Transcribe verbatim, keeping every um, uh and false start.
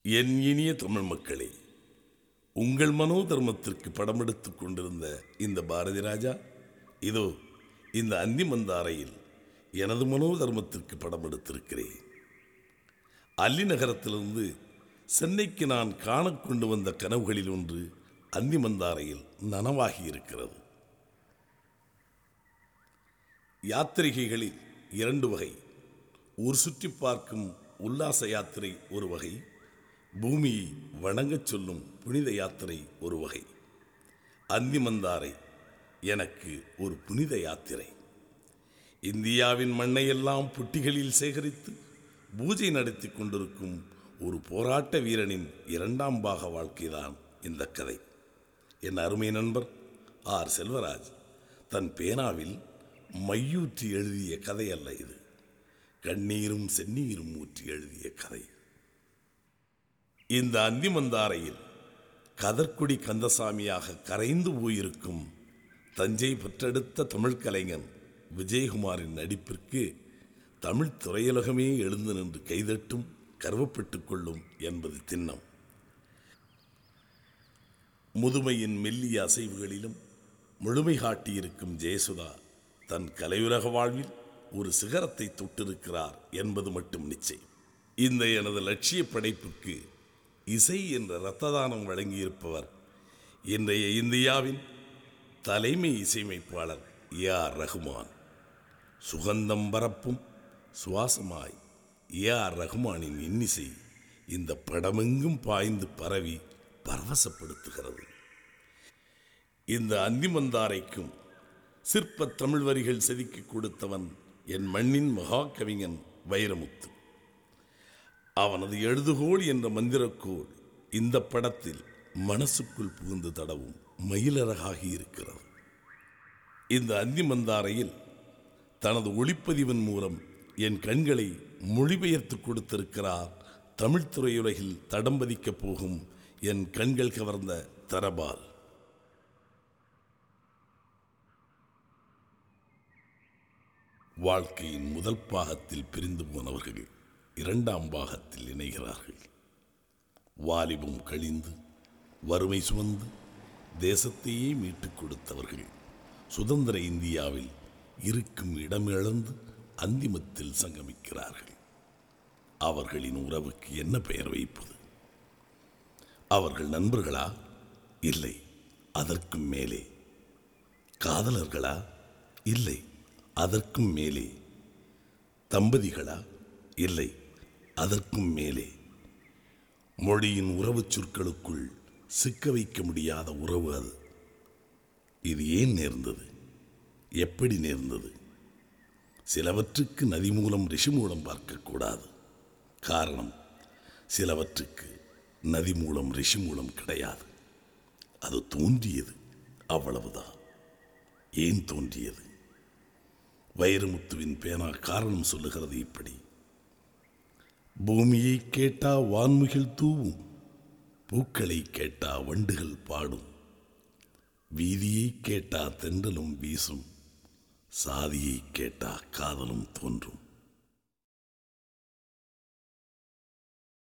என் இனிய தமிழ் மக்களே, உங்கள் மனோ தர்மத்திற்கு படம் எடுத்துக் கொண்டிருந்த இந்த பாரதி ராஜா இதோ இந்த அந்திமந்தாரையில் எனது மனோ தர்மத்திற்கு படம் எடுத்திருக்கிறேன். அல்லி நகரத்திலிருந்து சென்னைக்கு நான் காண கொண்டு வந்த கனவுகளில் ஒன்று அந்திமந்தாரையில் நனவாகி இருக்கிறது. யாத்திரிகைகளில் இரண்டு வகை. ஊர் சுற்றி பார்க்கும் உல்லாச யாத்திரை ஒரு வகை, பூமியை வணங்கச் சொல்லும் புனித யாத்திரை ஒரு வகை. அந்திமந்தாரை எனக்கு ஒரு புனித யாத்திரை. இந்தியாவின் மண்ணையெல்லாம் புட்டிகளில் சேகரித்து பூஜை நடத்தி கொண்டிருக்கும் ஒரு போராட்ட வீரனின் இரண்டாம் பாக வாழ்க்கைதான் இந்த கதை. என் அருமை நண்பர் ஆர் செல்வராஜ் தன் பேனாவில் மையூற்றி எழுதிய கதை அல்ல இது. கண்ணீரும் செந்நீரும் ஊற்றி எழுதிய கதை. இந்த அந்திமந்தாரையில் கதர்குடி கந்தசாமியாக கரைந்து போயிருக்கும் தஞ்சை பெற்றெடுத்த தமிழ் கலைஞன் விஜயகுமாரின் நடிப்பிற்கு தமிழ் திரையுலகமே எழுந்து நின்று கைதட்டும், கர்வப்பட்டுக் கொள்ளும் என்பது திண்ணம். முதுமையின் மெல்லிய அசைவுகளிலும் முழுமை காட்டியிருக்கும் ஜெயசுதா தன் கலையுலக வாழ்வில் ஒரு சிகரத்தை தொட்டிருக்கிறார் என்பது மட்டும் நிச்சயம். இந்த எனது லட்சிய படைப்புக்கு இசை என்ற இரத்த தானம் வழங்கியிருப்பவர் இன்றைய இந்தியாவின் தலைமை இசையமைப்பாளர் ஏ ஆர் ரஹ்மான். சுகந்தம் பரப்பும் சுவாசமாய் ஏ ஆர் ரஹ்மானின் இன்னிசை இந்த படமெங்கும் பாய்ந்து பரவி பரவசப்படுத்துகிறது. இந்த அந்திமந்தாரைக்கும் சிற்ப தமிழ் வரிகள் செதுக்கி கொடுத்தவன் என் மண்ணின் மகா கவிஞன் வைரமுத்து. அவனது எழுதுகோள் என்ற மந்திரக்கோள் இந்த படத்தில் மனசுக்குள் புகுந்து தடவும் மயிலழகாகி இருக்கிறது. இந்த அந்திமந்தாரையில் தனது ஒளிப்பதிவின் மூலம் என் கண்களை மொழிபெயர்த்து கொடுத்திருக்கிறார் தமிழ் திரையுலகில் தடம் பதிக்கப் போகும் என் கண்கள் கவர்ந்த தரபால். வாழ்க்கையின் முதல் பாகத்தில் பிரிந்து போனவர்கள் இரண்டாம் பாகத்தில் இணைகிறார்கள். வாலிபம் கழிந்து வறுமை சுமந்து தேசத்தையே மீட்டுக் கொடுத்தவர்கள் சுதந்திர இந்தியாவில் இருக்கும் இடமிழந்து அந்திமத்தில் சங்கமிக்கிறார்கள். அவர்களின் உறவுக்கு என்ன பெயர் வைப்பது? அவர்கள் நண்பர்களா? இல்லை, அதற்கும் மேலே. காதலர்களா? இல்லை, அதற்கும் மேலே. தம்பதிகளா? இல்லை, அதற்கும் மேலே. மொழியின் உறவு சொற்களுக்குள் சிக்க வைக்க முடியாத உறவு அது. இது ஏன் நேர்ந்தது? எப்படி நேர்ந்தது? சிலவற்றுக்கு நதி மூலம் ரிஷி மூலம் பார்க்கக்கூடாது. காரணம், சிலவற்றுக்கு நதி மூலம் ரிஷி மூலம் கிடையாது. அது தோன்றியது, அவ்வளவுதான். ஏன் தோன்றியது? வைரமுத்துவின் பேனா காரணம் சொல்லுகிறது இப்படி. பூமியை கேட்டா வான்முகில் தூவும், பூக்களை கேட்டா வண்டுகள் பாடும், வீதியை கேட்டா தென்றலும் வீசும், சாதியை கேட்டா காதலும் தோன்றும்.